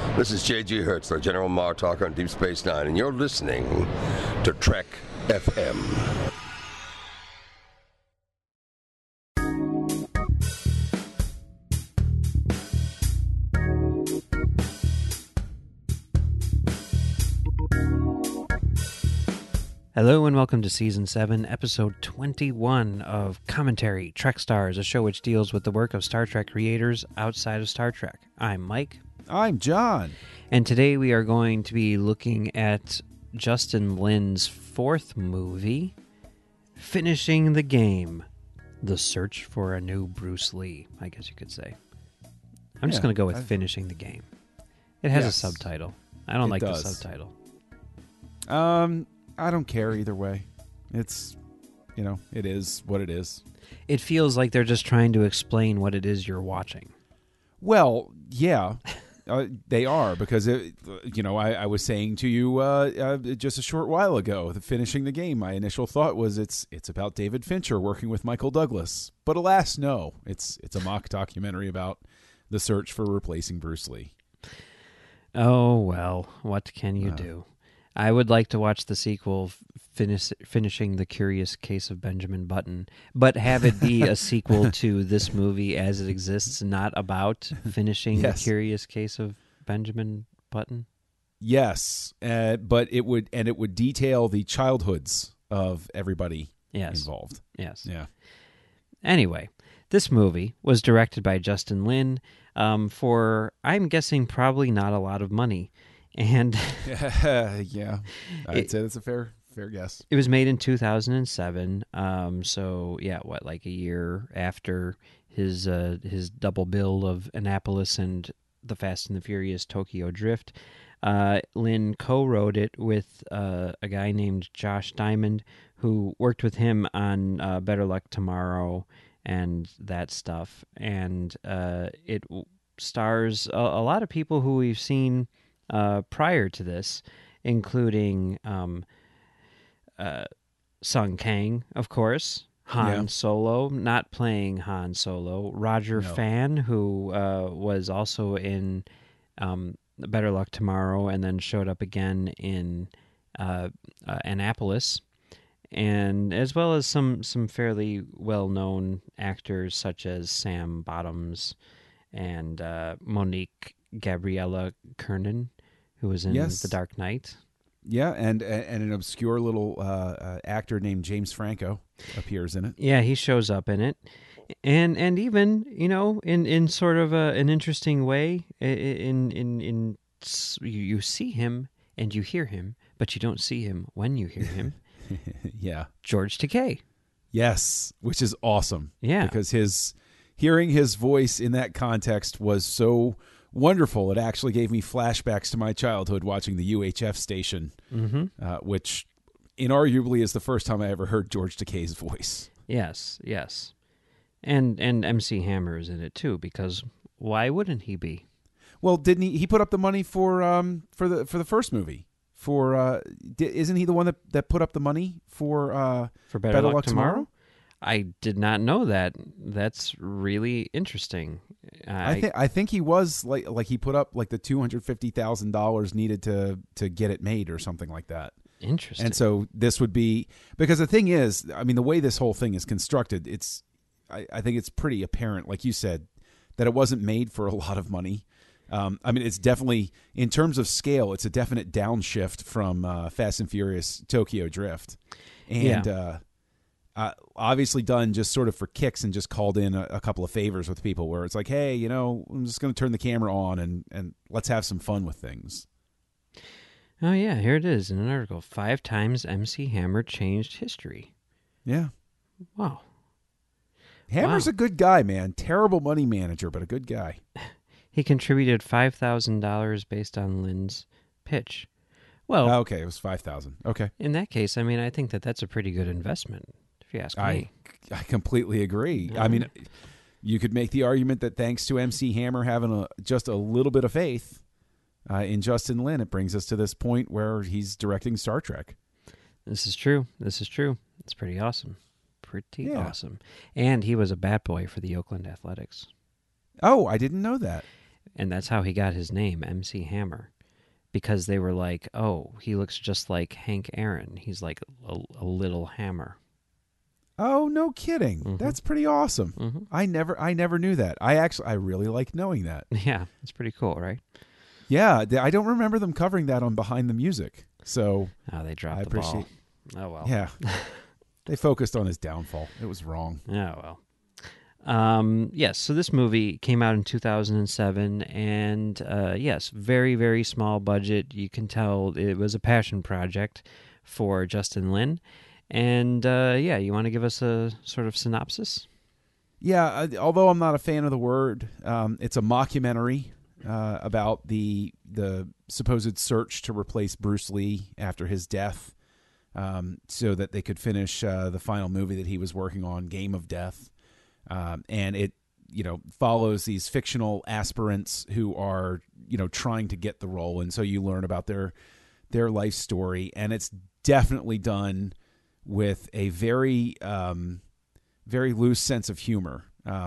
This is J.G. Hertzler, General Martok on Deep Space Nine, and you're listening to Trek FM. Hello and welcome to Season 7, Episode 21 of Commentary, Trek Stars, a show which deals with the work of Star Trek creators outside of Star Trek. I'm Mike. I'm John. And today we are going to be looking at Justin Lin's fourth movie, Finishing the Game, The Search for a New Bruce Lee, I guess you could say. I'm just going to go with Finishing the Game. It has a subtitle. I don't like the subtitle. I don't care either way. It's, it is what it is. It feels like they're just trying to explain what it is you're watching. Well, yeah, they are, because, I was saying to you just a short while ago, Finishing the Game, my initial thought was it's about David Fincher working with Michael Douglas. But alas, no. It's a mock documentary about the search for replacing Bruce Lee. Oh, well, what can you do? I would like to watch the sequel, Finishing the Curious Case of Benjamin Button, but have it be a sequel to this movie as it exists, not about finishing the Curious Case of Benjamin Button. Yes, but it would detail the childhoods of everybody involved. Yes. Yeah. Anyway, this movie was directed by Justin Lin for, I'm guessing, probably not a lot of money. And yeah, I'd say that's a fair guess. It was made in 2007. So like a year after his double bill of Annapolis and The Fast and the Furious Tokyo Drift. Lin co-wrote it with a guy named Josh Diamond, who worked with him on Better Luck Tomorrow and that stuff. And it stars a lot of people who we've seen prior to this, including Sung Kang, of course, Han Solo, not playing Han Solo, Roger Fan, who was also in Better Luck Tomorrow and then showed up again in Annapolis, and as well as some fairly well-known actors such as Sam Bottoms and Monique Gabriella Kernan, who was in The Dark Knight. Yeah, and an obscure little actor named James Franco appears in it. Yeah, he shows up in it. And even, in sort of an interesting way, in you see him and you hear him, but you don't see him when you hear him. Yeah. George Takei. Yes, which is awesome. Yeah. Because hearing his voice in that context was so wonderful. It actually gave me flashbacks to my childhood watching the UHF station, which inarguably is the first time I ever heard George Takei's voice. Yes. And MC Hammer is in it too, because why wouldn't he be? Well, didn't he put up the money for the first movie? Isn't he the one that put up the money for Better Luck Tomorrow? I did not know that. That's really interesting. I think he was like he put up like the $250,000 needed to get it made or something like that. Interesting. And so this would be, because the thing is, I mean, the way this whole thing is constructed, I think it's pretty apparent, like you said, that it wasn't made for a lot of money. I mean, it's definitely, in terms of scale, it's a definite downshift from Fast and Furious Tokyo Drift, and obviously done just sort of for kicks and just called in a couple of favors with people where it's like, hey, I'm just going to turn the camera on and let's have some fun with things. Oh, yeah, here it is in an article. 5 times MC Hammer changed history. Yeah. Wow. Hammer's a good guy, man. Terrible money manager, but a good guy. He contributed $5,000 based on Lin's pitch. Well, okay, it was $5,000. Okay. In that case, I mean, I think that's a pretty good investment, if you ask me. I completely agree. Mm-hmm. I mean, you could make the argument that thanks to MC Hammer having just a little bit of faith in Justin Lin, it brings us to this point where he's directing Star Trek. This is true. It's pretty awesome. Awesome. And he was a bat boy for the Oakland Athletics. Oh, I didn't know that. And that's how he got his name, MC Hammer, because they were like, oh, he looks just like Hank Aaron. He's like a little hammer. Oh, no kidding. Mhm. That's pretty awesome. Mhm. I never knew that. I really like knowing that. Yeah, it's pretty cool, right? Yeah, I don't remember them covering that on Behind the Music. So Oh, they dropped I the ball. appreciate. Oh, well. Yeah, they focused on his downfall. It was wrong. Oh, well. Yes, so this movie came out in 2007, and yes, very, very small budget. You can tell it was a passion project for Justin Lin. And yeah, you want to give us a sort of synopsis? Yeah, although I'm not a fan of the word, it's a mockumentary about the supposed search to replace Bruce Lee after his death, so that they could finish the final movie that he was working on, Game of Death. And it, follows these fictional aspirants who are, trying to get the role. And so you learn about their life story. And it's definitely done with a very, very loose sense of humor.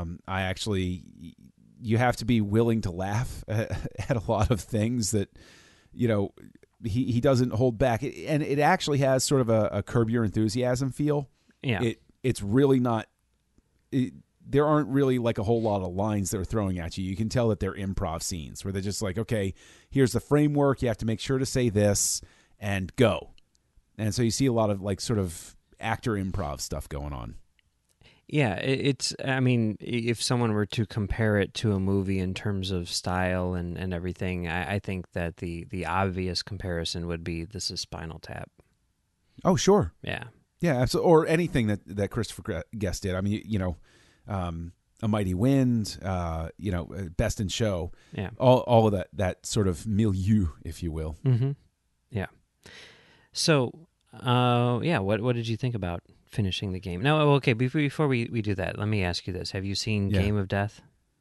You have to be willing to laugh at a lot of things that, he doesn't hold back. And it actually has sort of a Curb Your Enthusiasm feel. Yeah. It's really not... there aren't really like a whole lot of lines they're throwing at you. You can tell that they're improv scenes where they're just like, okay, here's the framework. You have to make sure to say this and go. And so you see a lot of like sort of actor improv stuff going on. Yeah, I mean, if someone were to compare it to a movie in terms of style and everything, I think that the obvious comparison would be This Is Spinal Tap. Oh, sure. Yeah. Yeah, absolutely. Or anything that Christopher Guest did. I mean, A Mighty Wind, Best in Show. Yeah. All of that sort of milieu, if you will. Mm-hmm. Yeah. So, what did you think about finishing the game? Now, okay, before we do that, let me ask you this. Have you seen Game of Death?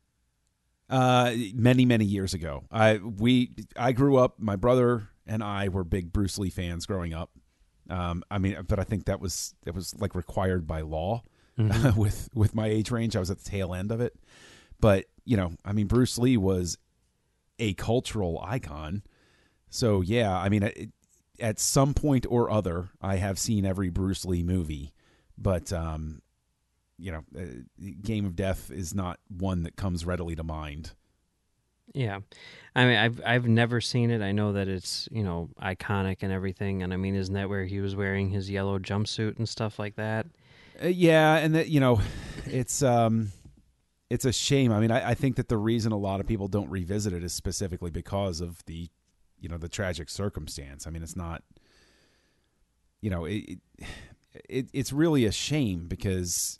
Many, many years ago. I grew up, my brother and I were big Bruce Lee fans growing up. But I think that was like required by law. Mm-hmm. with my age range. I was at the tail end of it. But, Bruce Lee was a cultural icon. So, yeah, at some point or other, I have seen every Bruce Lee movie. But, Game of Death is not one that comes readily to mind. Yeah. I've never seen it. I know that it's, iconic and everything. And, isn't that where he was wearing his yellow jumpsuit and stuff like that? Yeah, and that it's a shame. I think that the reason a lot of people don't revisit it is specifically because of the tragic circumstance. It's not, it's really a shame because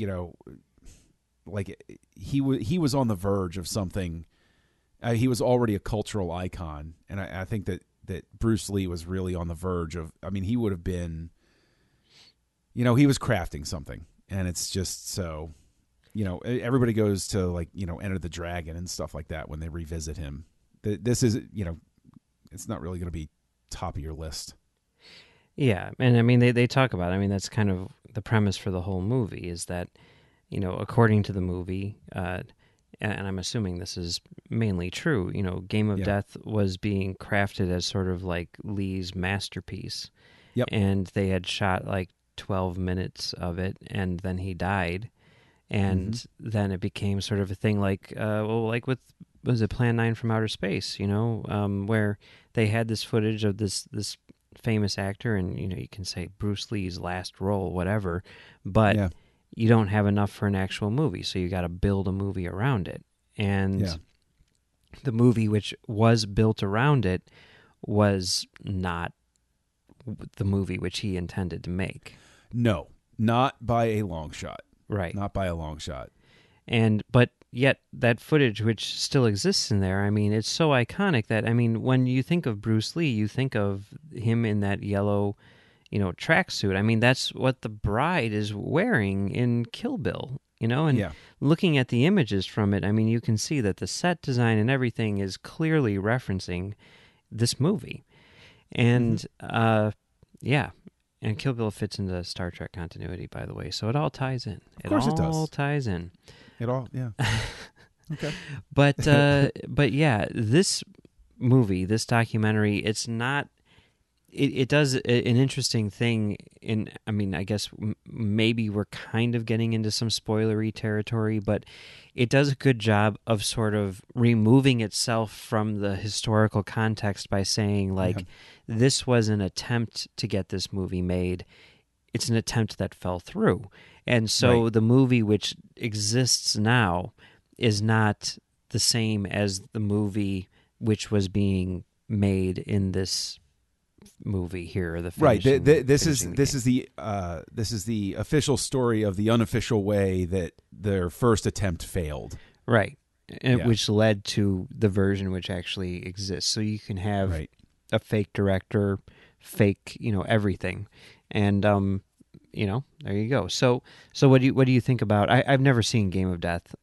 he was on the verge of something. He was already a cultural icon, and I think that Bruce Lee was really on the verge of. He would have been. He was crafting something, and it's just so, everybody goes to Enter the Dragon and stuff like that when they revisit him. This is, it's not really going to be top of your list. Yeah, and they talk about it. That's kind of the premise for the whole movie is that, according to the movie, and I'm assuming this is mainly true, Game of Death was being crafted as sort of like Lee's masterpiece. Yep. And they had shot 12 minutes of it, and then he died, and then it became sort of a thing like with was it Plan 9 from Outer Space, where they had this footage of this famous actor, and you can say Bruce Lee's last role, whatever, but you don't have enough for an actual movie, so you got to build a movie around it, and the movie which was built around it was not the movie which he intended to make. No, not by a long shot. Right. Not by a long shot. But yet that footage which still exists in there, it's so iconic that, when you think of Bruce Lee, you think of him in that yellow, tracksuit. That's what the bride is wearing in Kill Bill, and looking at the images from it, you can see that the set design and everything is clearly referencing this movie. And, and Kill Bill fits into Star Trek continuity, by the way, so it all ties in. Of course it does. It all ties in. It all, yeah. Okay. But yeah, this movie, this documentary, it's not. It does an interesting thing. I mean, I guess maybe we're kind of getting into some spoilery territory, but it does a good job of sort of removing itself from the historical context by saying, like, this was an attempt to get this movie made. It's an attempt that fell through. And so the movie which exists now is not the same as the movie which was being made in this movie here. This is the official story of the unofficial way that their first attempt failed. Right. Which led to the version which actually exists. So you can have a fake director, fake, everything. And there you go. So what do you think about? I've never seen Game of Death.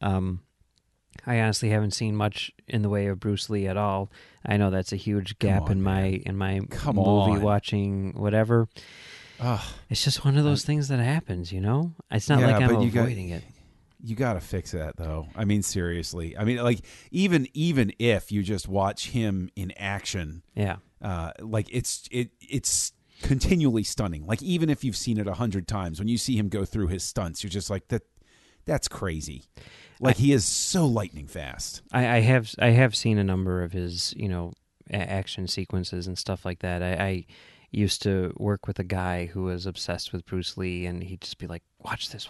I honestly haven't seen much in the way of Bruce Lee at all. I know that's a huge gap in my movie watching whatever. It's just one of those things that happens, It's not like I'm avoiding it. You got to fix that, though. I mean, seriously. I mean, like even if you just watch him in action, like it's continually stunning. Like even if you've seen it 100 times, when you see him go through his stunts, you're just like that's crazy. Like he is so lightning fast. I have seen a number of his action sequences and stuff like that. I used to work with a guy who was obsessed with Bruce Lee, and he'd just be like, watch this,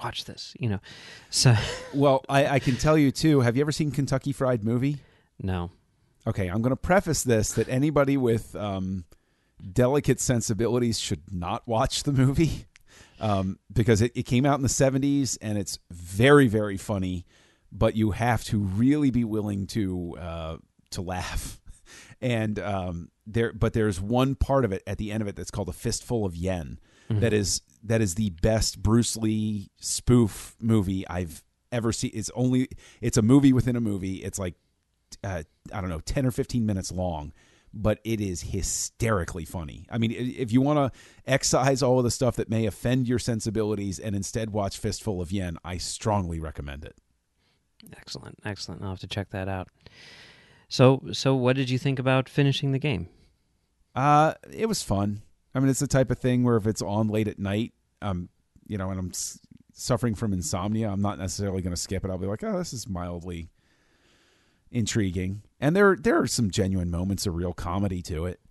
So, well, I can tell you too. Have you ever seen Kentucky Fried Movie? No. Okay, I'm going to preface this that anybody with delicate sensibilities should not watch the movie because it came out in the 70s and it's very, very funny, but you have to really be willing to laugh. And there's one part of it at the end of it that's called A Fistful of Yen. Mm-hmm. That is the best Bruce Lee spoof movie I've ever seen. It's a movie within a movie. It's like I don't know, 10 or 15 minutes long, but it is hysterically funny. I mean, if you want to excise all of the stuff that may offend your sensibilities and instead watch Fistful of Yen, I strongly recommend it. Excellent. I'll have to check that out. So what did you think about finishing the game? It was fun. I mean, it's the type of thing where if it's on late at night, and I'm suffering from insomnia, I'm not necessarily going to skip it. I'll be like, oh, this is mildly intriguing. And there are some genuine moments of real comedy to it.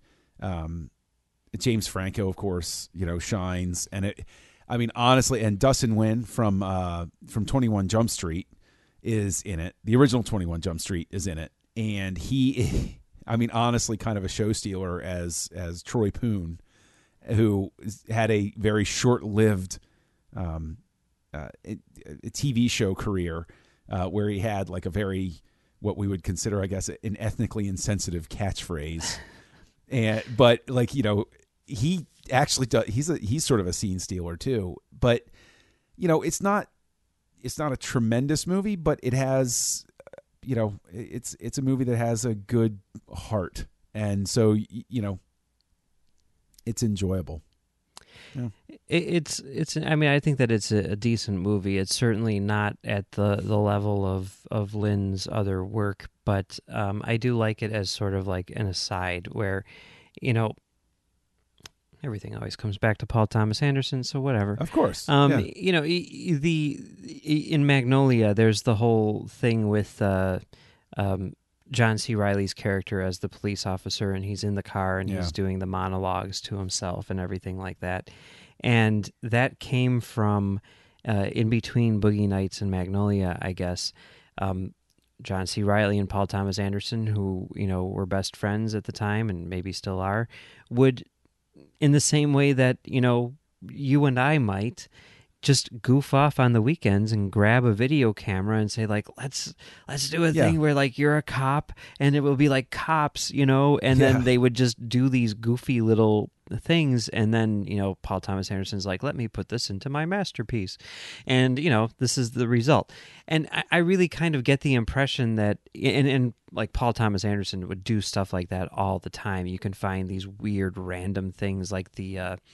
James Franco, of course, shines. And honestly, and Dustin Nguyen from 21 Jump Street is in it. The original 21 Jump Street is in it. And he, honestly, kind of a show stealer as Troy Poon, who had a very short-lived TV show career where he had like a very, what we would consider, I guess, an ethnically insensitive catchphrase. But he actually does. He's sort of a scene stealer too. But it's not a tremendous movie, but it has. It's a movie that has a good heart, and so it's enjoyable. Yeah. It's. I think that it's a decent movie. It's certainly not at the level of Lynn's other work, but I do like it as sort of like an aside where, everything always comes back to Paul Thomas Anderson, so whatever. Of course. In Magnolia, there's the whole thing with John C. Reilly's character as the police officer, and he's in the car and he's doing the monologues to himself and everything like that. And that came from in between Boogie Nights and Magnolia, I guess. John C. Reilly and Paul Thomas Anderson, who were best friends at the time and maybe still are, would, in the same way that you and I might, just goof off on the weekends and grab a video camera and say like, let's do a thing where like you're a cop and it will be like Cops, and then they would just do these goofy little things, and then Paul Thomas Anderson's like, let me put this into my masterpiece, and this is the result. And I really kind of get the impression that and like Paul Thomas Anderson would do stuff like that all the time. You can find these weird random things like the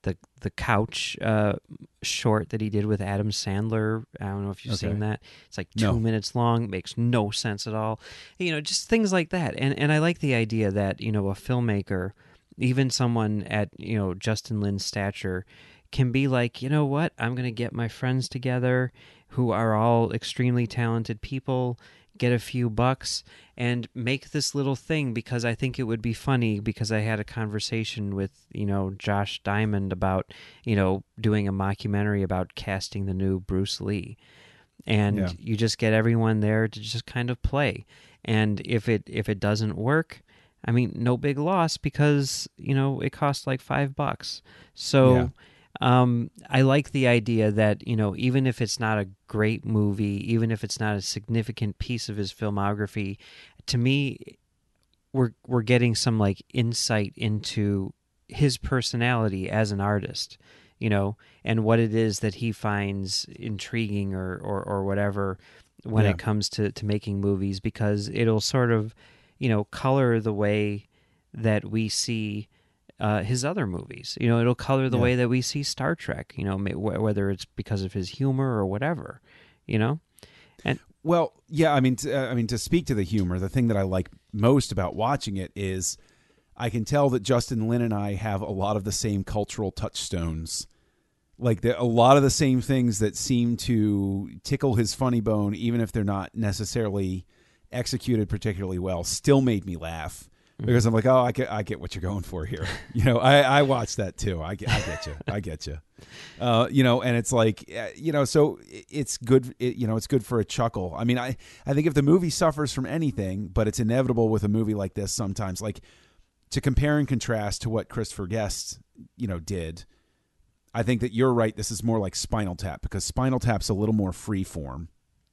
the Couch short that he did with Adam Sandler. I don't know if you've seen that. It's like 2 minutes long, makes no sense at all. Just things like that. And I like the idea that, a filmmaker, even someone at, Justin Lin's stature, can be like, you know what, I'm going to get my friends together who are all extremely talented people, get a few bucks, and make this little thing because I think it would be funny, because I had a conversation with, Josh Diamond about, doing a mockumentary about casting the new Bruce Lee. And you just get everyone there to just kind of play. And if it doesn't work, I mean, no big loss, because, it costs like $5. So I like the idea that, even if it's not a great movie, even if it's not a significant piece of his filmography, to me, we're getting some like insight into his personality as an artist, and what it is that he finds intriguing or whatever when it comes to making movies, because it'll sort of, color the way that we see his other movies. It'll color the way that we see Star Trek, whether it's because of his humor or whatever, And well, yeah, I mean, to speak to the humor, the thing that I like most about watching it is I can tell that Justin Lin and I have a lot of the same cultural touchstones. Like a lot of the same things that seem to tickle his funny bone, even if they're not necessarily executed particularly well, still made me laugh. Because I'm like, oh, I get what you're going for here. I watched that too. I get you. And it's like, so it's good. It's good for a chuckle. I mean, I think if the movie suffers from anything, but it's inevitable with a movie like this sometimes, like to compare and contrast to what Christopher Guest, did. I think that you're right. This is more like Spinal Tap, because Spinal Tap's a little more free form.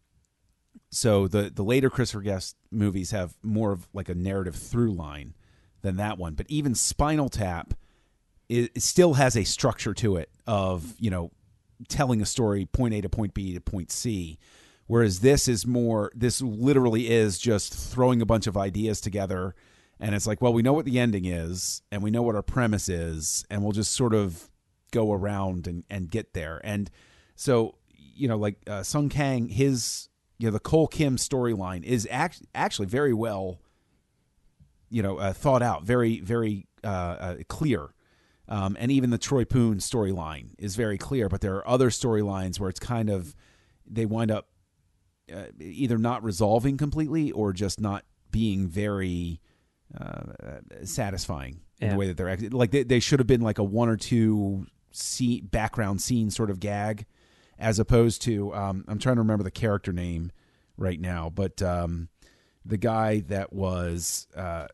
So the later Christopher Guest movies have more of like a narrative through line than that one. But even Spinal Tap, it still has a structure to it of, telling a story, point A to point B to point C. Whereas this literally is just throwing a bunch of ideas together. And it's like, well, we know what the ending is and we know what our premise is, and we'll just sort of go around and get there. And so, Sung Kang, his... the Cole Kim storyline is actually very well, thought out, very, very clear. And even the Troy Poon storyline is very clear. But there are other storylines where it's kind of, they wind up either not resolving completely or just not being very satisfying in the way that they're acting. Like they should have been like a one or two background scene sort of gag, as opposed to, I'm trying to remember the character name right now, but the guy that was,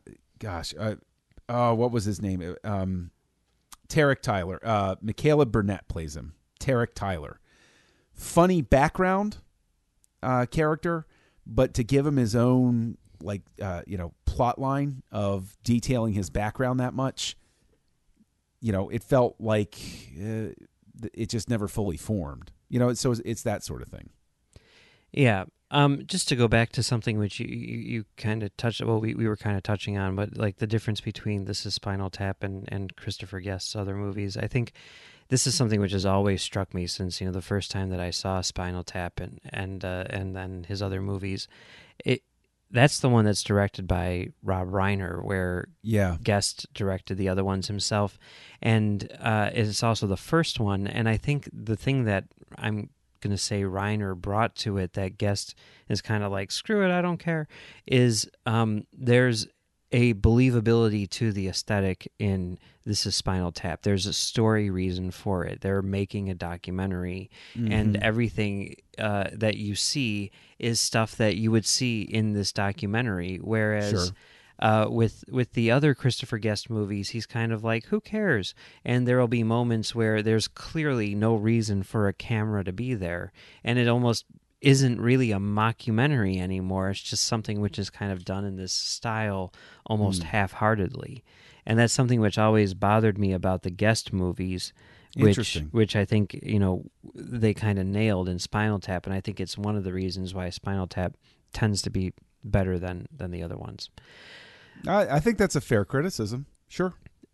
what was his name? Tarek Tyler. Michaela Burnett plays him. Tarek Tyler. Funny background character, but to give him his own plot line of detailing his background that much, it felt like it just never fully formed. So it's that sort of thing. Yeah. Just to go back to something which you kind of touched, well, we were kind of touching on, but like the difference between This Is Spinal Tap and Christopher Guest's other movies, I think this is something which has always struck me since, the first time that I saw Spinal Tap and then his other movies. That's the one that's directed by Rob Reiner, where Guest directed the other ones himself. And it's also the first one. And I think the thing that I'm going to say Reiner brought to it that Guest is kind of like, screw it, I don't care, is there's a believability to the aesthetic in This Is Spinal Tap. There's a story reason for it. They're making a documentary, and everything that you see is stuff that you would see in this documentary. Whereas with the other Christopher Guest movies, he's kind of like, who cares? And there will be moments where there's clearly no reason for a camera to be there, and it almost isn't really a mockumentary anymore. It's just something which is kind of done in this style almost half-heartedly. And that's something which always bothered me about the Guest movies, which I think, they kind of nailed in Spinal Tap, and I think it's one of the reasons why Spinal Tap tends to be better than the other ones. I think that's a fair criticism. Sure.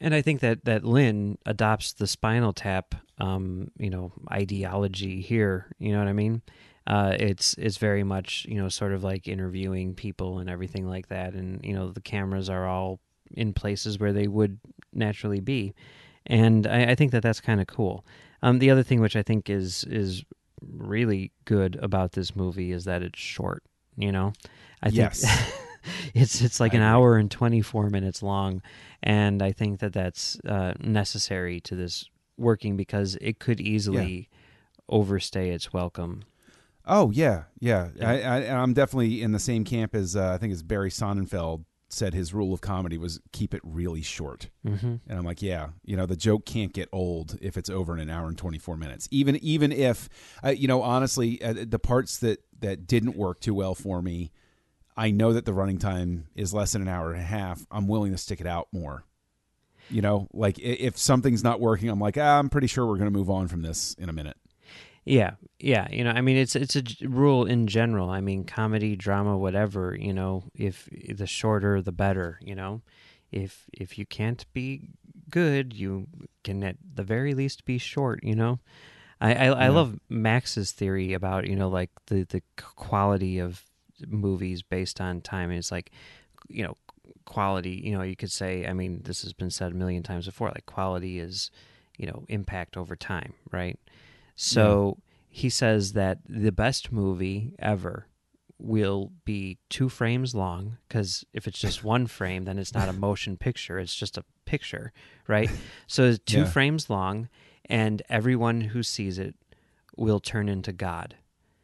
And I think that Lynn adopts the Spinal Tap, ideology here. You know what I mean? It's very much, sort of like interviewing people and everything like that. And, the cameras are all in places where they would naturally be. And I think that's kind of cool. The other thing which I think is really good about this movie is that it's short, I think Yes. it's like an hour and 24 minutes long. And I think that's necessary to this working because it could easily overstay its welcome. Oh yeah. I'm definitely in the same camp as I think as Barry Sonnenfeld said. His rule of comedy was keep it really short. Mm-hmm. And I'm like, the joke can't get old if it's over in an hour and 24 minutes. Even if, honestly, the parts that didn't work too well for me, I know that the running time is less than an hour and a half. I'm willing to stick it out more. Like if something's not working, I'm like, I'm pretty sure we're going to move on from this in a minute. Yeah. It's a rule in general. I mean, comedy, drama, whatever, if the shorter, the better, If you can't be good, you can at the very least be short, I love Max's theory about, like the quality of movies based on time. And it's like, quality, you could say, I mean, this has been said a million times before, like quality is, impact over time, right? So he says that the best movie ever will be 2 frames long, because if it's just 1 frame, then it's not a motion picture, it's just a picture, right? So it's 2 frames long, and everyone who sees it will turn into God.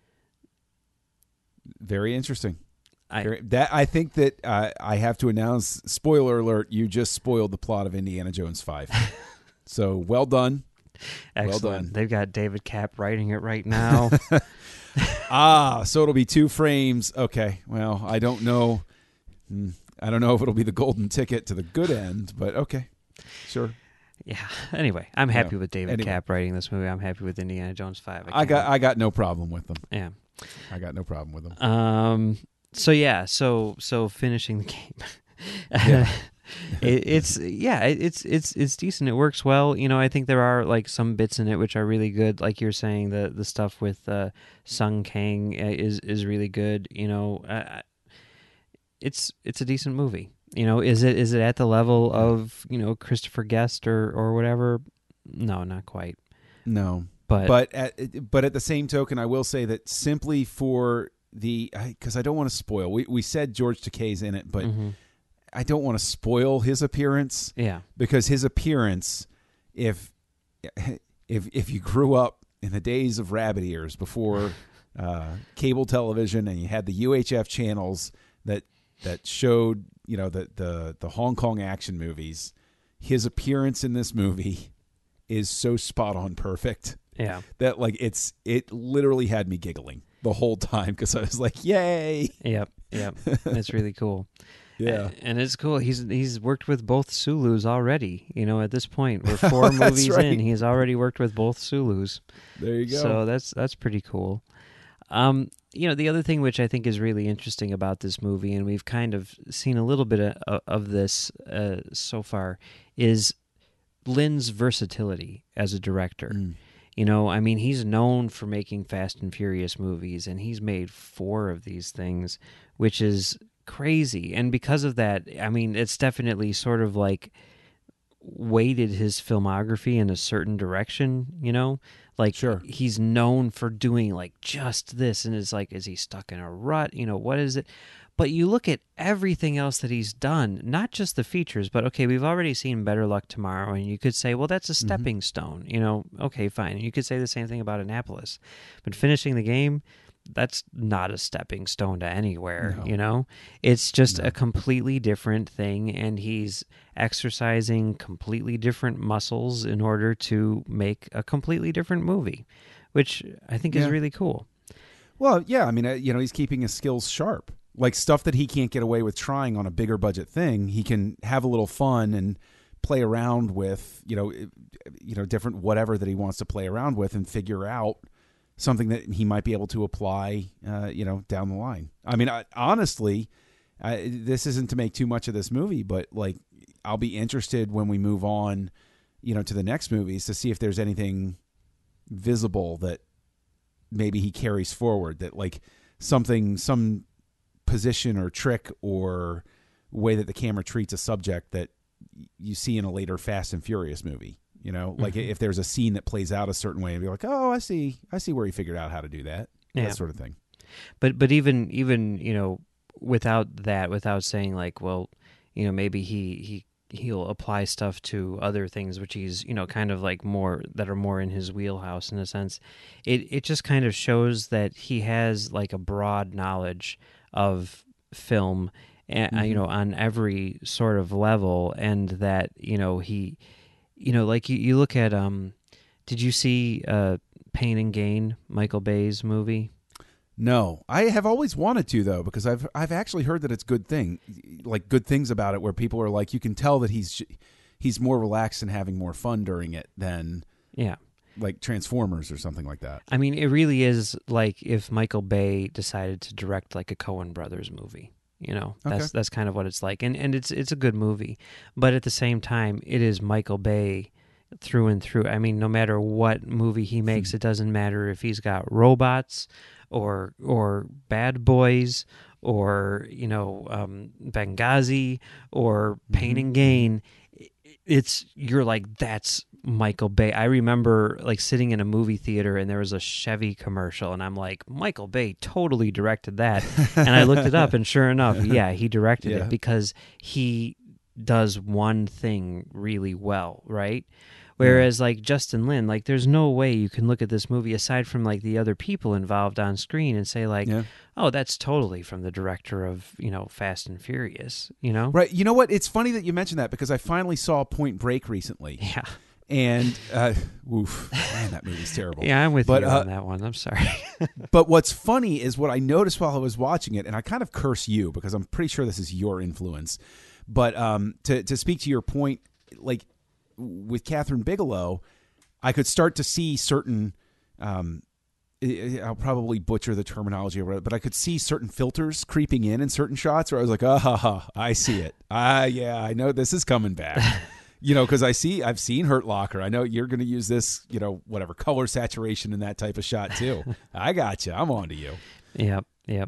Very interesting. I think that I have to announce, spoiler alert, you just spoiled the plot of Indiana Jones 5. So well done. Excellent. Well done. They've got David Kapp writing it right now. So it'll be 2 frames. Okay. Well, I don't know. I don't know if it'll be the golden ticket to the good end, but okay. Sure. Yeah. Anyway, I'm happy with David Kapp writing this movie. I'm happy with Indiana Jones 5. I got no problem with them. Yeah. I got no problem with them. So finishing the game. It's decent. It works well. I think there are like some bits in it which are really good. Like you're saying, the stuff with Sung Kang is really good. It's a decent movie. Is it at the level of Christopher Guest or whatever? No, not quite. No, but at the same token, I will say that simply for because I don't want to spoil. We said George Takei's in it, but. Mm-hmm. I don't want to spoil his appearance. Yeah. Because his appearance, if you grew up in the days of rabbit ears before cable television and you had the UHF channels that showed, the Hong Kong action movies, his appearance in this movie is so spot on perfect. Yeah. That it literally had me giggling the whole time because I was like, yay. Yep. It's really cool. Yeah, and it's cool. He's worked with both Sulus already. At this point, we're 4 movies in. He's already worked with both Sulus. There you go. So that's pretty cool. The other thing which I think is really interesting about this movie, and we've kind of seen a little bit of this so far, is Lynn's versatility as a director. He's known for making Fast and Furious movies, and he's made 4 of these things, which is crazy. And because of that, it's definitely sort of like weighted his filmography in a certain direction, Sure. He's known for doing like just this, and it's like, is he stuck in a rut? What is it? But you look at everything else that he's done, not just the features, but okay, we've already seen Better Luck Tomorrow, and you could say, well, that's a stepping stone, okay, fine. You could say the same thing about Annapolis, but finishing the game, that's not a stepping stone to anywhere, It's just a completely different thing, and he's exercising completely different muscles in order to make a completely different movie, which I think is really cool. Well, yeah, he's keeping his skills sharp. Like stuff that he can't get away with trying on a bigger budget thing, he can have a little fun and play around with, different whatever that he wants to play around with and figure out something that he might be able to apply, down the line. Honestly, this isn't to make too much of this movie, but I'll be interested when we move on, to the next movies to see if there's anything visible that maybe he carries forward, that like some position or trick or way that the camera treats a subject that you see in a later Fast and Furious movie. Like if there's a scene that plays out a certain way and be like, oh, I see where he figured out how to do that. Yeah. That sort of thing. But even without that, without saying like, well, maybe he'll apply stuff to other things which he's kind of like more that are more in his wheelhouse in a sense. It just kind of shows that he has like a broad knowledge of film, on every sort of level, and that he like you look at did you see Pain and Gain, Michael Bay's movie? No, I have always wanted to though, because I've actually heard that it's good things about it, where people are like, you can tell that he's more relaxed and having more fun during it than like Transformers or something like that. I mean, it really is like if Michael Bay decided to direct like a Coen Brothers movie. That's kind of what it's like, and it's a good movie, but at the same time, it is Michael Bay through and through. I mean, no matter what movie he makes, it doesn't matter if he's got robots or Bad Boys or Benghazi or Pain and Gain. You're like, that's Michael Bay. I remember like sitting in a movie theater and there was a Chevy commercial, and I'm like, Michael Bay totally directed that. And I looked it up, and sure enough, he directed it, because he does one thing really well, right? Whereas like Justin Lin, like there's no way you can look at this movie aside from like the other people involved on screen and say like, oh, that's totally from the director of, Fast and Furious, Right. You know what? It's funny that you mentioned that, because I finally saw Point Break recently. Yeah. And, oof, man, that movie's terrible. Yeah, I'm with you on that one. I'm sorry. But what's funny is what I noticed while I was watching it, and I kind of curse you because I'm pretty sure this is your influence. But to speak to your point, like with Catherine Bigelow, I could start to see certain, I'll probably butcher the terminology, but I could see certain filters creeping in certain shots where I was like, I see it. I know this is coming back. Because I've seen Hurt Locker. I know you're going to use this, whatever, color saturation and that type of shot too. I got you. I'm on to you. Yep.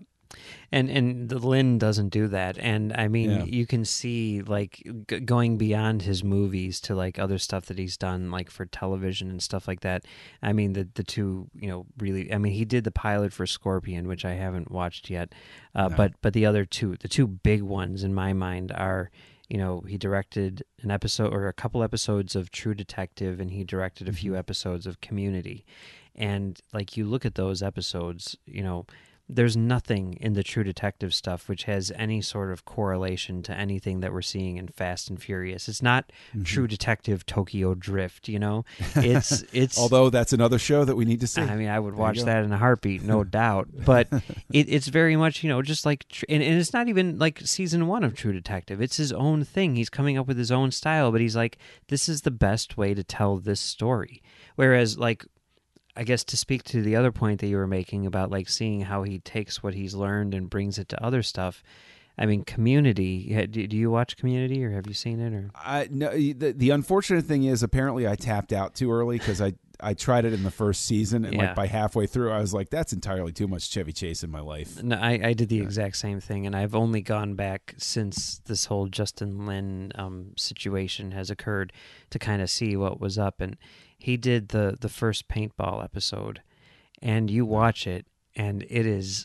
And the Lin doesn't do that. And I mean, you can see like going beyond his movies to like other stuff that he's done, like for television and stuff like that. I mean, the two, really, I mean, he did the pilot for Scorpion, which I haven't watched yet. No. But the other two, the two big ones in my mind are, he directed an episode or a couple episodes of True Detective, and he directed a few episodes of Community. And like you look at those episodes, there's nothing in the True Detective stuff which has any sort of correlation to anything that we're seeing in Fast and Furious. It's not True Detective Tokyo Drift, It's although that's another show that we need to see. I mean, I would watch that in a heartbeat, no doubt. But it's very much, just like, and it's not even like season 1 of True Detective. It's his own thing. He's coming up with his own style, but he's like, this is the best way to tell this story. Whereas, like, I guess to speak to the other point that you were making about like seeing how he takes what he's learned and brings it to other stuff. I mean, Community. Do you watch Community, or have you seen it? Or no. The unfortunate thing is, apparently, I tapped out too early because I tried it in the first season, and like by halfway through, I was like, that's entirely too much Chevy Chase in my life. No, I did the exact same thing, and I've only gone back since this whole Justin Lin situation has occurred to kind of see what was up. And he did the first paintball episode, and you watch it, and it is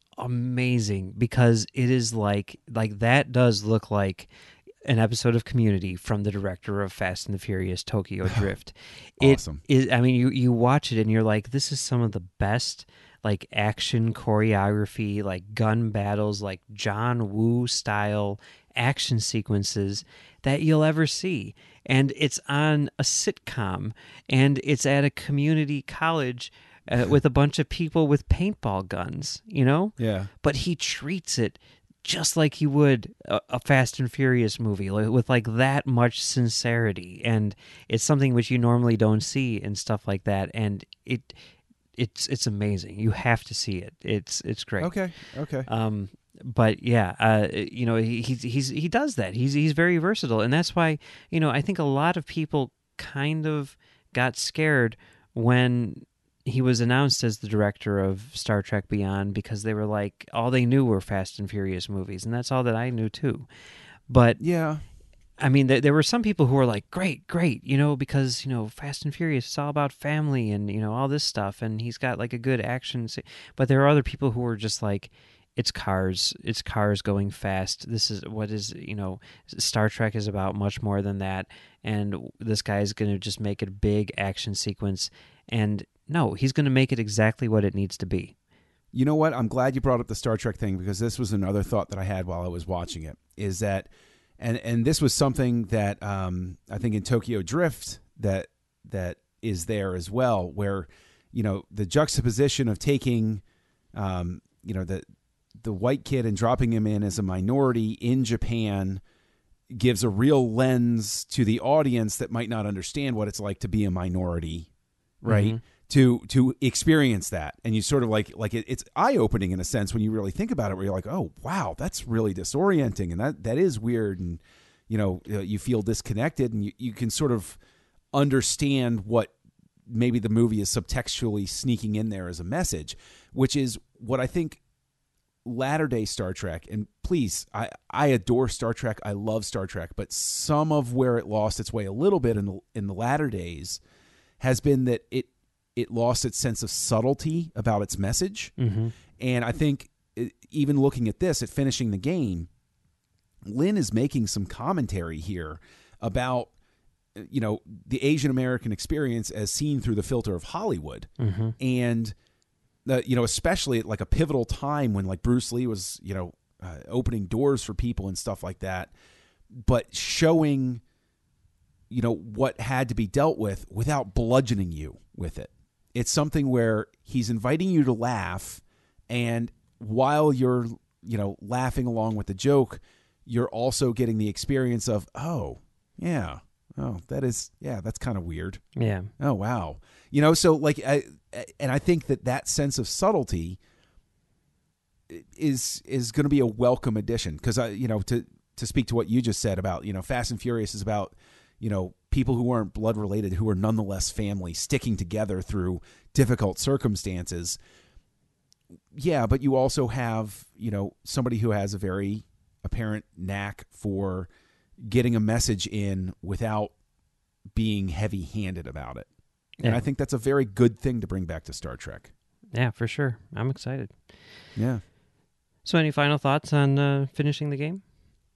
amazing because it is like that does look like an episode of Community from the director of Fast and the Furious Tokyo Drift. Awesome. I mean, you watch it and you're like, this is some of the best like action choreography, like gun battles, like John Woo style action sequences that you'll ever see. And it's on a sitcom, and it's at a community college with a bunch of people with paintball guns, Yeah. But he treats it just like he would a Fast and Furious movie, with like that much sincerity, and it's something which you normally don't see in stuff like that, and it's amazing. You have to see it. It's great. Okay. But yeah, he does that. He's very versatile, and that's why I think a lot of people kind of got scared when he was announced as the director of Star Trek Beyond, because they were like, all they knew were Fast and Furious movies, and that's all that I knew too. But Yeah. I mean, there were some people who were like, great, because Fast and Furious, it's all about family and all this stuff, and he's got like a good action. But there are other people who were just like, it's cars going fast. This is what is Star Trek is about much more than that, and this guy is going to just make it a big action sequence. And no, he's going to make it exactly what it needs to be. You know what? I'm glad you brought up the Star Trek thing, because this was another thought that I had while I was watching it. Is that, and this was something that I think in Tokyo Drift that is there as well, where the juxtaposition of taking the white kid and dropping him in as a minority in Japan gives a real lens to the audience that might not understand what it's like to be a minority, right? Mm-hmm. To experience that. And you sort of it's eye-opening in a sense when you really think about it, where you're like, oh, wow, that's really disorienting. And that is weird. And, you feel disconnected, and you can sort of understand what maybe the movie is subtextually sneaking in there as a message, which is what I think latter-day Star Trek, and please, I adore Star Trek. I love Star Trek, but some of where it lost its way a little bit in the latter days has been that it lost its sense of subtlety about its message. Mm-hmm. And I think even looking at this, at finishing the game, Lin is making some commentary here about the Asian American experience as seen through the filter of Hollywood. Mm-hmm. And especially at like a pivotal time when like Bruce Lee was, opening doors for people and stuff like that, but showing, what had to be dealt with without bludgeoning you with it. It's something where he's inviting you to laugh, and while you're, laughing along with the joke, you're also getting the experience of, oh, yeah. Oh, that's kind of weird. Yeah. Oh, wow. So like, and I think that sense of subtlety is going to be a welcome addition, because to speak to what you just said about Fast and Furious is about people who aren't blood related, who are nonetheless family, sticking together through difficult circumstances. Yeah, but you also have somebody who has a very apparent knack for getting a message in without being heavy-handed about it. And yeah. I think that's a very good thing to bring back to Star Trek. Yeah, for sure. I'm excited. Yeah. So any final thoughts on finishing the game?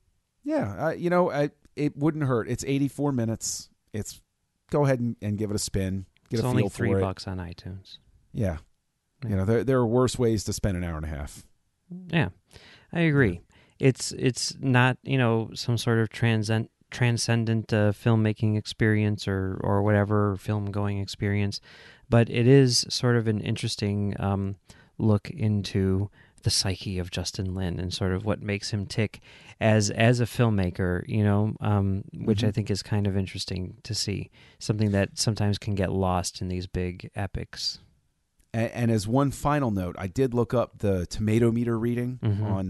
Yeah. It wouldn't hurt. It's 84 minutes. Go ahead and give it a spin. Get it's a only feel for it. $3 on iTunes. Yeah. There are worse ways to spend an hour and a half. Yeah, I agree. It's not some sort of transcendent filmmaking experience or whatever film going experience, but it is sort of an interesting look into the psyche of Justin Lin and sort of what makes him tick as a filmmaker, which I think is kind of interesting to see, something that sometimes can get lost in these big epics. And as one final note, I did look up the tomato meter reading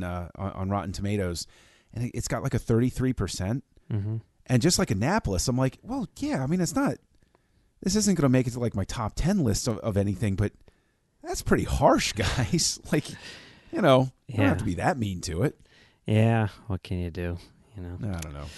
on Rotten Tomatoes, and it's got like a 33%. Mm-hmm. And just like Annapolis, I'm like, well, yeah, I mean, this isn't going to make it to like my top 10 list of anything, but that's pretty harsh, guys. Like, you don't have to be that mean to it. Yeah, what can you do? I don't know.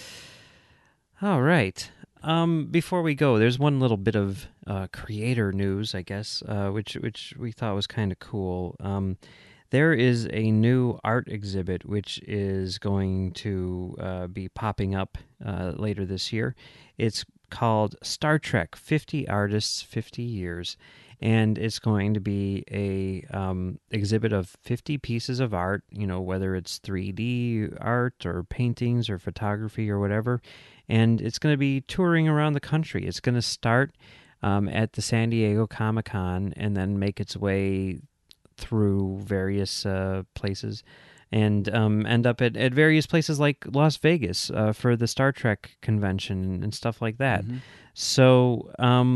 All right. Before we go, there's one little bit of creator news, I guess, which we thought was kind of cool. There is a new art exhibit which is going to be popping up later this year. It's called Star Trek 50 Artists, 50 Years, and it's going to be a exhibit of 50 pieces of art, whether it's 3D art or paintings or photography or whatever, and it's going to be touring around the country. It's going to start at the San Diego Comic-Con and then make its way through various places and end up at various places like Las Vegas for the Star Trek convention and stuff like that. Mm-hmm. So,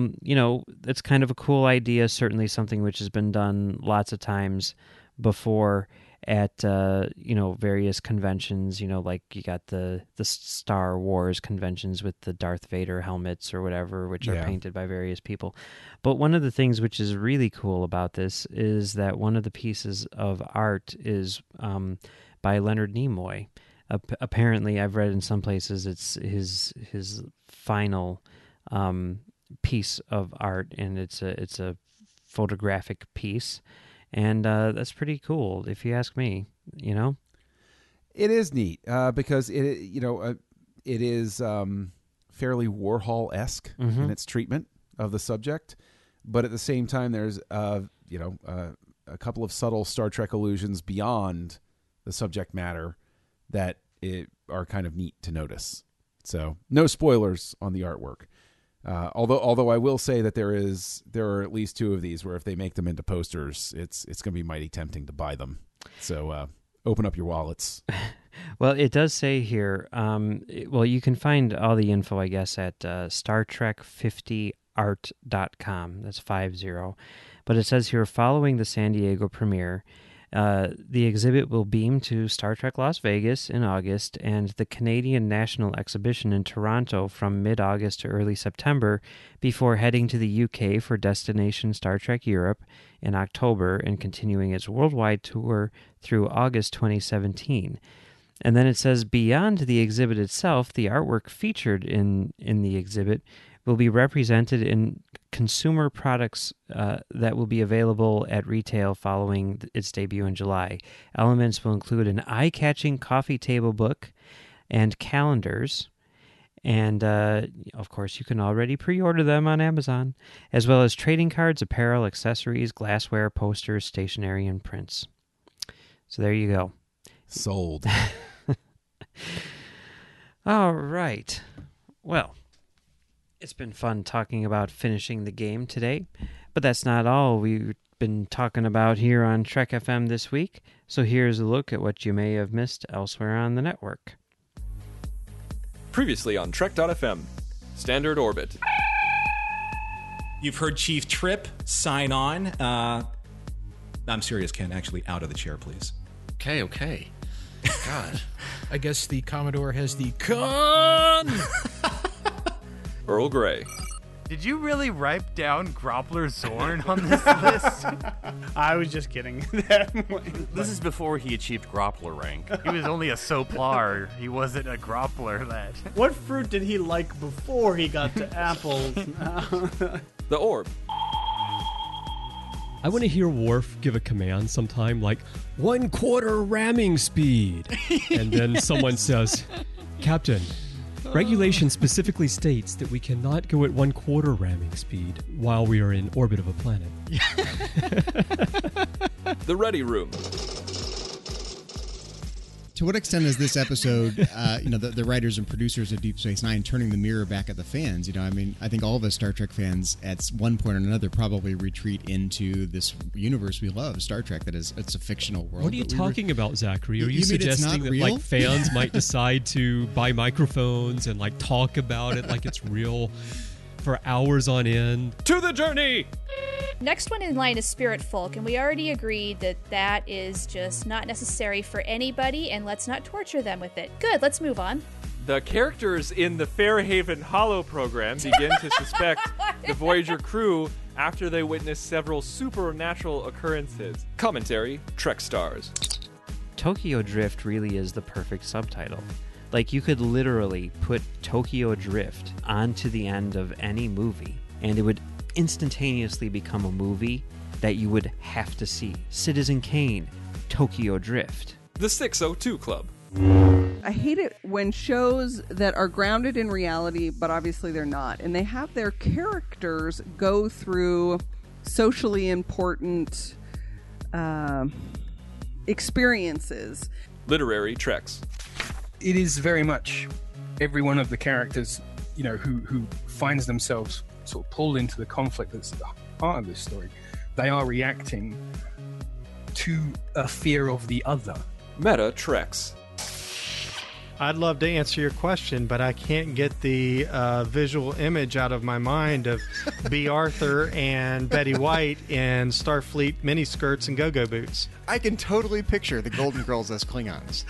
it's kind of a cool idea, certainly something which has been done lots of times before. at various conventions. Like you got the Star Wars conventions with the Darth Vader helmets or whatever, which are painted by various people. But one of the things which is really cool about this is that one of the pieces of art is by Leonard Nimoy. Apparently, I've read in some places it's his final piece of art, and it's a photographic piece. And that's pretty cool, if you ask me. It is neat because it is fairly Warhol-esque in its treatment of the subject, but at the same time, there's a couple of subtle Star Trek allusions beyond the subject matter that are kind of neat to notice. So no spoilers on the artwork. Although I will say that there are at least two of these where if they make them into posters, it's going to be mighty tempting to buy them. So open up your wallets. Well, it does say here, you can find all the info, I guess, at StarTrek50art.com. That's 50. But it says here, following the San Diego premiere, the exhibit will beam to Star Trek Las Vegas in August and the Canadian National Exhibition in Toronto from mid-August to early September before heading to the UK for Destination Star Trek Europe in October and continuing its worldwide tour through August 2017. And then it says, beyond the exhibit itself, the artwork featured in the exhibit will be represented in consumer products that will be available at retail following its debut in July. Elements will include an eye-catching coffee table book and calendars, and of course you can already pre-order them on Amazon, as well as trading cards, apparel, accessories, glassware, posters, stationery, and prints. So there you go. Sold. All right. Well, it's been fun talking about finishing the game today, but that's not all we've been talking about here on Trek FM this week. So here's a look at what you may have missed elsewhere on the network. Previously on Trek.fm, Standard Orbit. You've heard Chief Trip sign on. I'm serious, Ken. Actually, out of the chair, please. Okay. God. I guess the Commodore has the con. Earl Grey. Did you really write down Groppler Zorn on this list? I was just kidding. This is before he achieved Groppler rank. He was only a Soplar. He wasn't a Groppler lad. What fruit did he like before he got to apples? The Orb. I want to hear Worf give a command sometime like 1/4 ramming speed. And then someone says, Captain, regulation specifically states that we cannot go at 1/4 ramming speed while we are in orbit of a planet. The Ready Room. To what extent is this episode, the writers and producers of Deep Space Nine turning the mirror back at the fans? I think all of us Star Trek fans at one point or another probably retreat into this universe we love, Star Trek. It's a fictional world. What are you talking about, Zachary? Are you mean it's suggesting not that real? fans might decide to buy microphones and talk about it like it's real for hours on end? To the journey! Next one in line is Spirit Folk, and we already agreed that is just not necessary for anybody, and let's not torture them with it. Good, let's move on. The characters in the Fairhaven Hollow program begin to suspect the Voyager crew after they witness several supernatural occurrences. Commentary, Trek Stars. Tokyo Drift really is the perfect subtitle. You could literally put Tokyo Drift onto the end of any movie, and it would instantaneously become a movie that you would have to see. Citizen Kane, Tokyo Drift. The 602 Club. I hate it when shows that are grounded in reality, but obviously they're not, and they have their characters go through socially important experiences. Literary Treks. It is very much every one of the characters, who finds themselves sort of pulled into the conflict that's at the heart of this story. They are reacting to a fear of the other. Meta Treks. I'd love to answer your question, but I can't get the visual image out of my mind of B. Arthur and Betty White in Starfleet miniskirts and go-go boots. I can totally picture the Golden Girls as Klingons.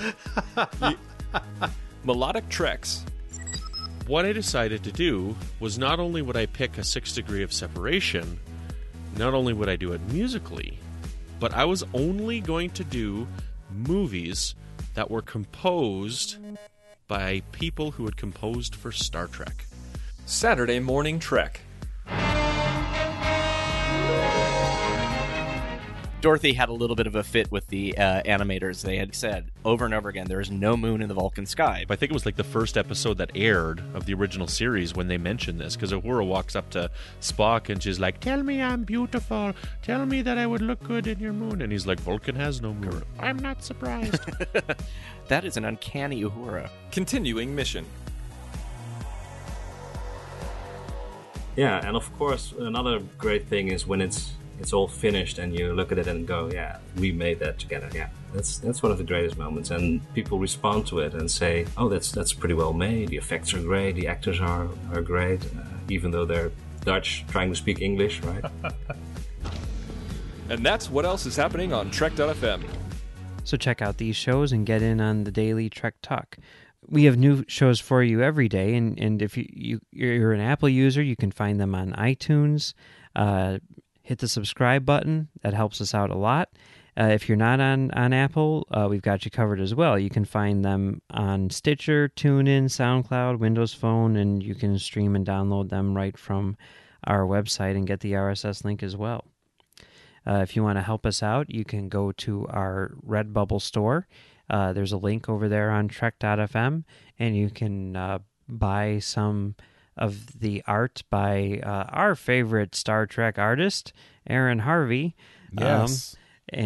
Melodic Treks. What I decided to do was not only would I pick a 6 degree of separation, not only would I do it musically, but I was only going to do movies that were composed by people who had composed for Star Trek. Saturday Morning Trek. Dorothy had a little bit of a fit with the animators. They had said over and over again, there is no moon in the Vulcan sky. I think it was like the first episode that aired of the original series when they mentioned this, because Uhura walks up to Spock and she's like, "Tell me I'm beautiful. Tell me that I would look good in your moon." And he's like, "Vulcan has no moon." I'm not surprised. That is an uncanny Uhura. Continuing mission. Yeah, and of course, another great thing is when it's all finished and you look at it and go, yeah, we made that together. Yeah, that's one of the greatest moments, and people respond to it and say, oh, that's pretty well made. The effects are great. The actors are great, even though they're Dutch trying to speak English, right? And that's what else is happening on Trek.fm. So check out these shows and get in on the daily Trek Talk. We have new shows for you every day, and if you're an Apple user, you can find them on iTunes. Hit the subscribe button. That helps us out a lot. If you're not on Apple, we've got you covered as well. You can find them on Stitcher, TuneIn, SoundCloud, Windows Phone, and you can stream and download them right from our website and get the RSS link as well. If you want to help us out, you can go to our Redbubble store. There's a link over there on Trek.fm, and you can buy some of the art by our favorite Star Trek artist, Aaron Harvey. Yes.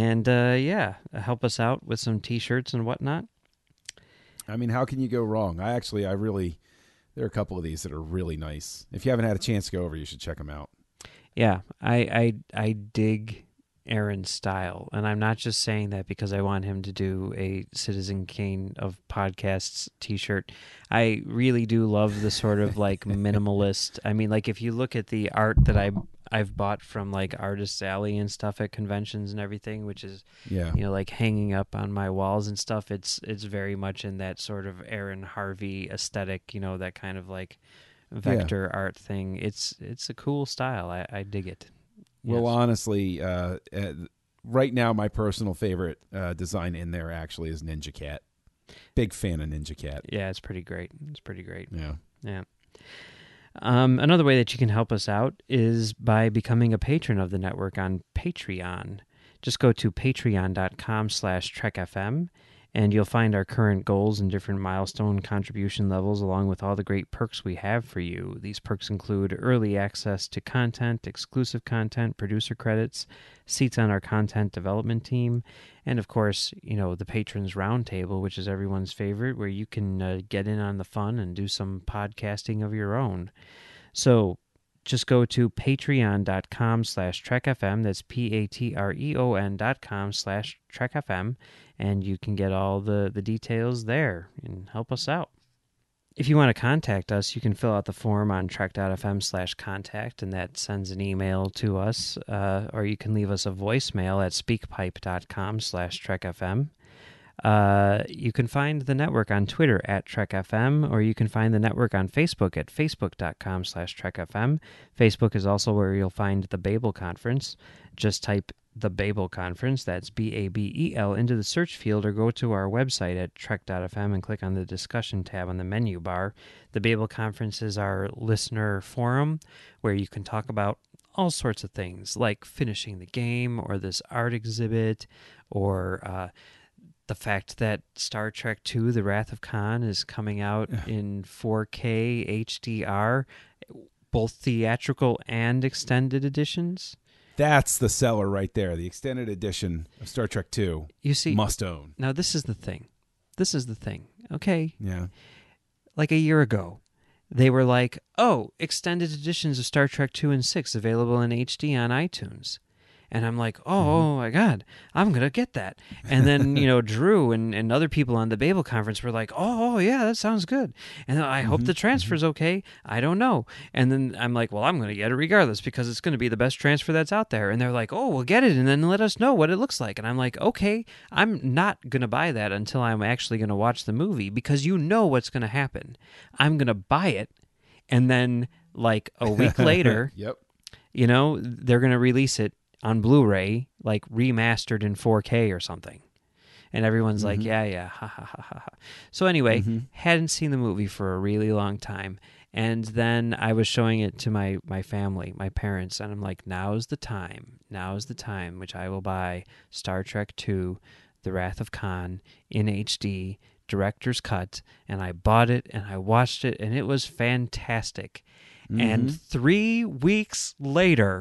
Help us out with some T-shirts and whatnot. I mean, how can you go wrong? I really, there are a couple of these that are really nice. If you haven't had a chance to go over, you should check them out. Yeah, I dig Aaron's style, and I'm not just saying that because I want him to do a Citizen Kane of podcasts T-shirt. I really do love the sort of like minimalist. I mean, like if you look at the art that I've bought from like Artist Alley and stuff at conventions and everything, which is like hanging up on my walls and stuff. It's very much in that sort of Aaron Harvey aesthetic. That kind of like vector art thing. It's a cool style. I dig it. Well, honestly, right now my personal favorite design in there actually is Ninja Cat. Big fan of Ninja Cat. Yeah, it's pretty great. Yeah. Another way that you can help us out is by becoming a patron of the network on Patreon. Just go to patreon.com/TrekFM, and you'll find our current goals and different milestone contribution levels, along with all the great perks we have for you. These perks include early access to content, exclusive content, producer credits, seats on our content development team, and of course, the Patrons Roundtable, which is everyone's favorite, where you can get in on the fun and do some podcasting of your own. So just go to patreon.com/TrekFM. That's patreon.com/TrekFM. And you can get all the details there and help us out. If you want to contact us, you can fill out the form on trek.fm/contact, and that sends an email to us. Or you can leave us a voicemail at speakpipe.com/TrekFM. You can find the network on Twitter at TrekFM, or you can find the network on Facebook at facebook.com/TrekFM. Facebook is also where you'll find the Babel Conference. Just type the Babel Conference, that's BABEL, into the search field, or go to our website at trek.fm and click on the discussion tab on the menu bar. The Babel Conference is our listener forum where you can talk about all sorts of things, like finishing the game, or this art exhibit, or the fact that Star Trek II, The Wrath of Khan, is coming out in 4K HDR, both theatrical and extended editions. That's the seller right there. The extended edition of Star Trek II. You see, must own. Now, this is the thing. Okay? Yeah. Like a year ago, they were like, extended editions of Star Trek 2 and 6 available in HD on iTunes. And I'm like, oh my God, I'm going to get that. And then, Drew and other people on the Babel conference were like, oh, yeah, that sounds good. And I hope the transfer's okay. I don't know. And then I'm like, well, I'm going to get it regardless because it's going to be the best transfer that's out there. And they're like, oh, we'll get it and then let us know what it looks like. And I'm like, okay, I'm not going to buy that until I'm actually going to watch the movie because you know what's going to happen. I'm going to buy it. And then like a week later, they're going to release it on Blu-ray, like remastered in 4K or something. And everyone's like, yeah, ha, ha, ha, ha. So anyway, hadn't seen the movie for a really long time. And then I was showing it to my family, my parents, and I'm like, now's the time, which I will buy Star Trek II, The Wrath of Khan in HD, director's cut. And I bought it, and I watched it, and it was fantastic. And 3 weeks later,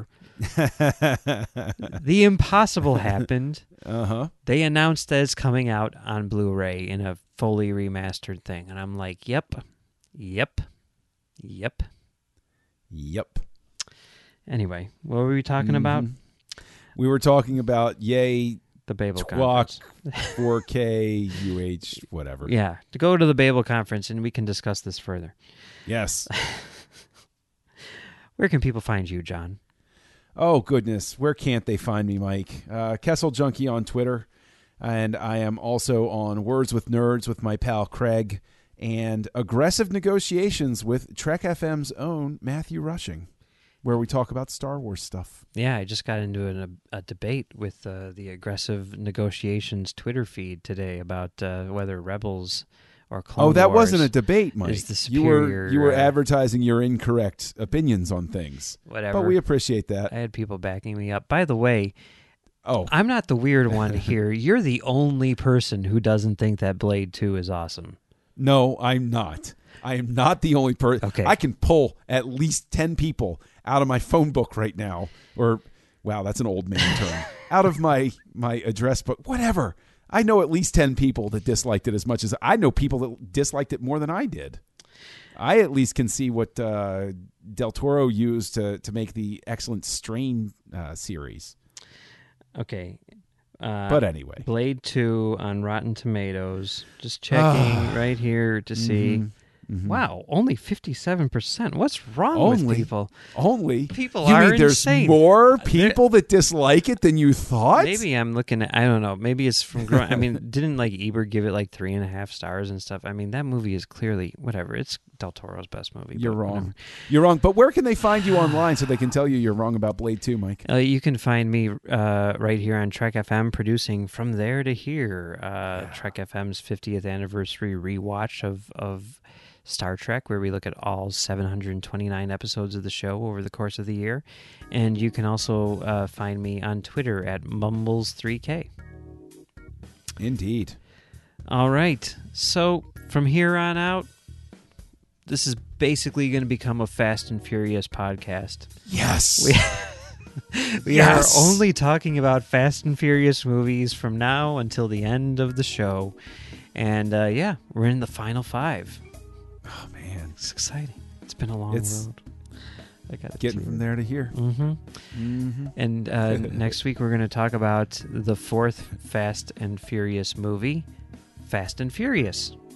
the impossible happened. They announced that it's coming out on Blu-ray in a fully remastered thing. And I'm like, yep. Anyway, what were we talking about? We were talking about, yay, the Babel conference. 4K, UH, whatever. Yeah, to go to the Babel conference, and we can discuss this further. Yes. Where can people find you, John? Oh, goodness. Where can't they find me, Mike? Kessel Junkie on Twitter. And I am also on Words with Nerds with my pal Craig. And Aggressive Negotiations with Trek FM's own Matthew Rushing, where we talk about Star Wars stuff. Yeah, I just got into a debate with the Aggressive Negotiations Twitter feed today about whether Rebels or Clone that Wars wasn't a debate, Mike. is the superior, you were advertising your incorrect opinions on things. Whatever. But we appreciate that. I had people backing me up. By the way, I'm not the weird one here. You're the only person who doesn't think that Blade 2 is awesome. No, I'm not. I am not the only person. Okay. I can pull at least 10 people out of my phone book right now. Or, wow, that's an old man term. Out of my address book. Whatever. I know at least 10 people that disliked it as much as I know people that disliked it more than I did. I at least can see what Del Toro used to make the excellent Strain series. Okay. But anyway. Blade 2 on Rotten Tomatoes. Just checking right here to see. Wow, only 57%. What's wrong with people? People you are mean there's insane. more people that dislike it than you thought? Maybe I'm looking at, I don't know. Maybe it's from growing. I mean, didn't like Ebert give it like 3.5 stars and stuff? I mean, that movie is clearly whatever. It's Del Toro's best movie. You're but wrong. whatever. You're wrong. But where can they find you online so they can tell you you're wrong about Blade 2, Mike? You can find me right here on Trek FM producing From There to Here, Trek FM's 50th anniversary rewatch of Star Trek, where we look at all 729 episodes of the show over the course of the year. And you can also find me on Twitter at Mumbles3K. Indeed. All right. So from here on out, this is basically going to become a Fast and Furious podcast. Yes. We are only talking about Fast and Furious movies from now until the end of the show. And we're in the final 5. Oh, man. It's exciting. It's been a long road. I got getting from there to here. And next week we're going to talk about the 4th Fast and Furious movie, Fast and Furious.